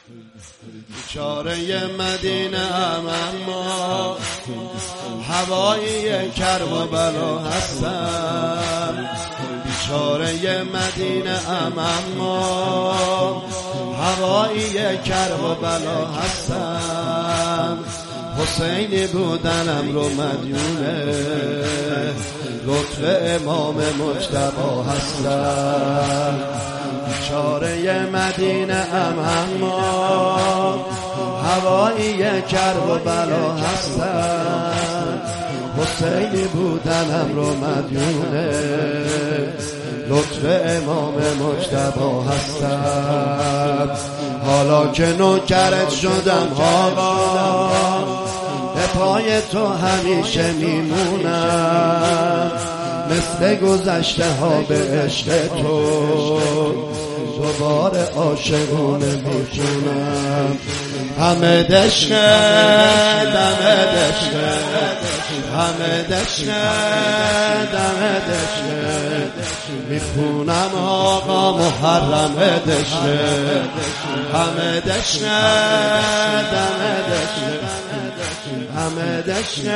بیچاره مدینه ام اما هوایی کرب و بلا هستم. بیچاره مدینه ام اما هوایی کرب و بلا هستم. حسینی بودنم رو مدیونه لطف امام مجتبی هستم. بیچاره مدینه ام اما هوایی کرب و بلا هستم. حسینی بودنم رو مدیونه لطف امام مجتبی هستم. حالا که نوکرت شدم آقا به پای تو همیشه میمونم. مثل گذشته ها به عشق تو دوباره عاشقونه میخونم. همه دشق دم دشق همه دشق دم دشق میخونم آقا محرم دشق. همه دشق دم دشق همه دشق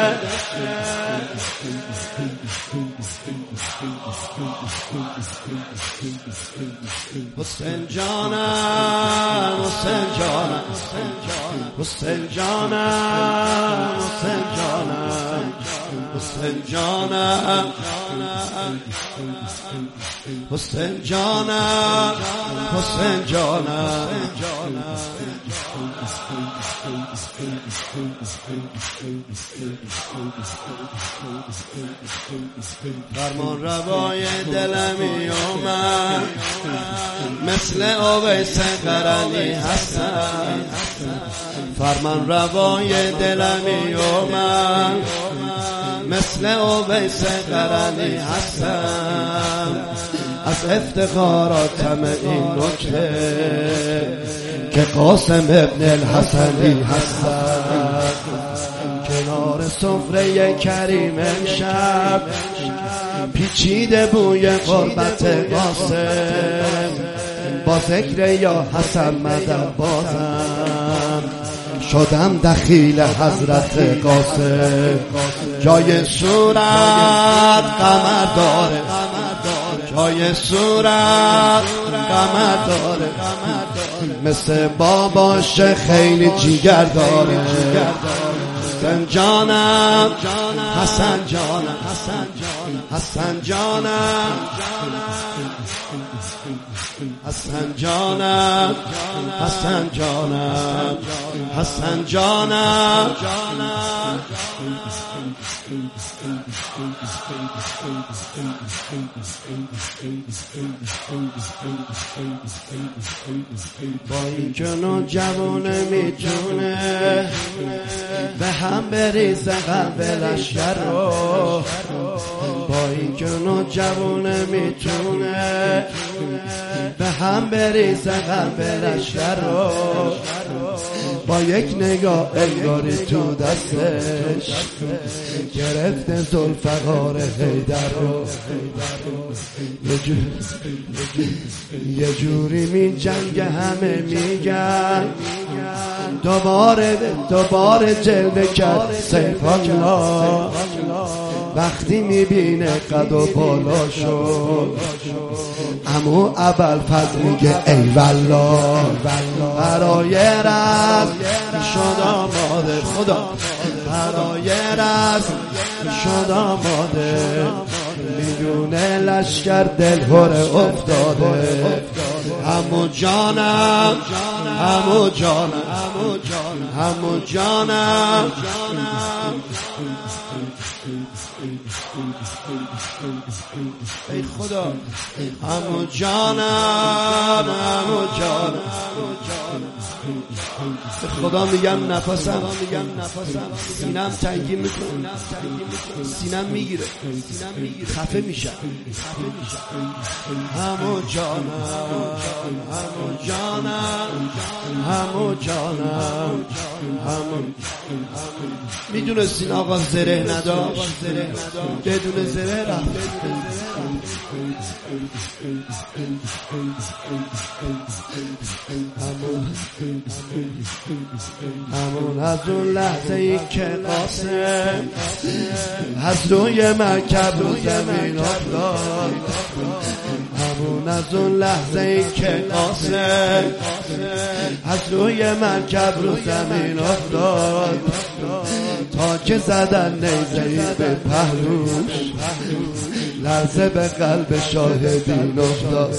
حسین جانم حسین جانم حسین جانم حسین جانم حسین جانم حسین جانم حسین جانم فرمان روای دلمی اومد مثل اویس قرنی هستم. فرمان روای دلمی اومد مثل اویس قرنی هستم. از افتخاراتم این نکته که قاسم ابن الحسنی هستم. کنار سفره کریم امشب پیچیده بوی قربت قاسم. با ذکر یا حسن مدد بازم شدم دخیل حضرت قاسم. جای صورت قمر داره جای صورت قمر داره مثل باباش خیلی جیگر داره. حسن جانم حسن جانم حسن جانم حسن جانم حسن جانم حسن جانم با این جنو جوونه میتونه به هم بریزه قلب لشکر رو. با این جنو جوونه میتونه به هم بریزه قلب لشکر رو. با یک نگاه انگاری تو دستش گرفته ذوالفقار حیدر رو. یه جوری می جنگ همه میگن دوباره جلوه کرد سیف الله. وقتی میبینه قد و بالا شد امو ابوالفضل میگه ای والله. برای رزم شد آماده خدا برای رزم شد آماده. میدونه لشکر دلهره افتاده. همو جانم همو جانم همو جانم ای خدا همو جانم همو جانم به خدا میگم نفسم سینم تنگی میکنه سینم میگیره خفه میشم. همو جانم همو جانم همو جانم همو میدونستین آقا زره نداشت بدون زره رفت. همو همون از اون لحظه ای که قاسم از روی مرکب رو زمین افتاد، همون از اون لحظه ای که قاسم از روی مرکب رو زمین افتاد، تا که زدن نیزه‌ای به پهلوش، لرزه به قلب شاهدین افتاد.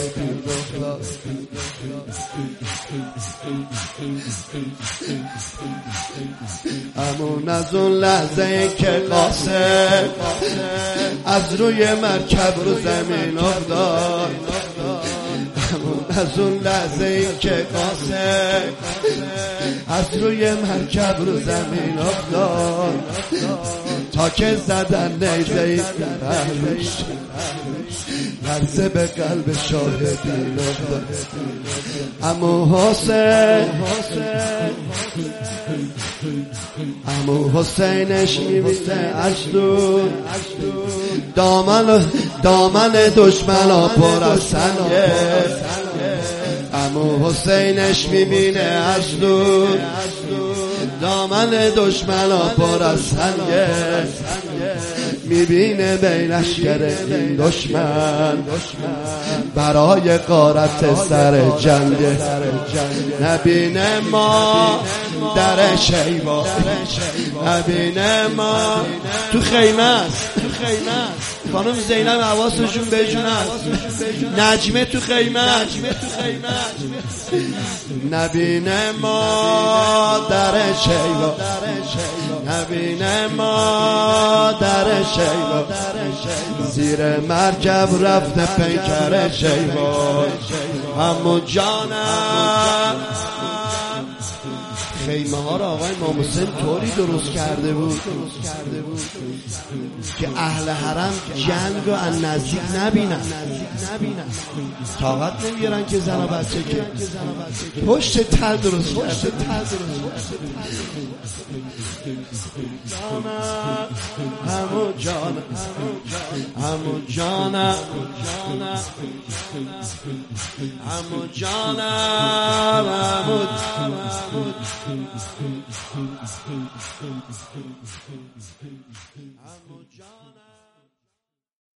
همون از اون لحظه ای که قاسم از روی مرکب رو زمین افتاد، همون از اون لحظه ای که قاسم از روی مرکب رو زمین افتاد، تا که زدن نیزه‌ای به پهلوش، لرزه به قلب شاهدین افتاد. عمو حسینش می‌بینه از دور، دامن دشمنا پر از سنگه، عمو حسینش می‌بینه از دور، دامن دشمنا پر از سنگه، میبینه بین لشکر این دشمن برای غارت سر جنگ. نبینه ما در شیبا، نبینه ما تو خیمه است، خانم زینب حواسشون بهشون است، نجمه تو خیمه است، نبینه ما در شیبا، نبینه ما در شیبا، زیر مرکب رفته پیکر شیبا. عمو جانم خیمه ها را آقای امام حسین طوری درست کرده بود که اهل حرم جنگ رو از نزدیک نبینن، طاقت نمیگیرن که زن و بچه که پشت تل درست کرده. همو جانم، همو جانم، همو جانم، همو جانم.